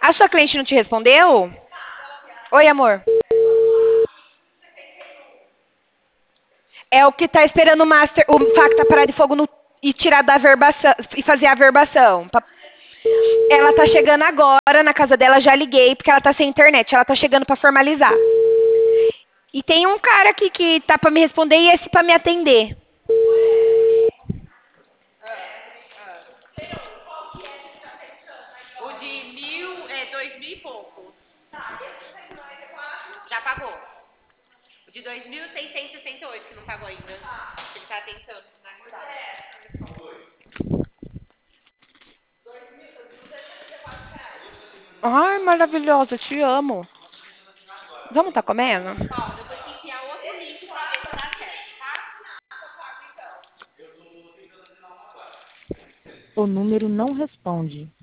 A sua cliente não te respondeu? Oi, amor. É o que tá esperando o master, o facta parar de fogo e tirar da verbação e fazer a verbação. Ela tá chegando agora na casa dela, já liguei porque ela tá sem internet. Ela tá chegando pra formalizar. E tem um cara aqui que tá pra me responder e esse pra me atender. O de 2.000 e pouco. Já pagou. O de 2.668 que não pagou ainda. Ele tá tentando finalizar. Ai, maravilhosa, te amo. Vamos tá comendo? Ó, eu vou te enviar outro link pra ver se dá certo, tá? O número não responde.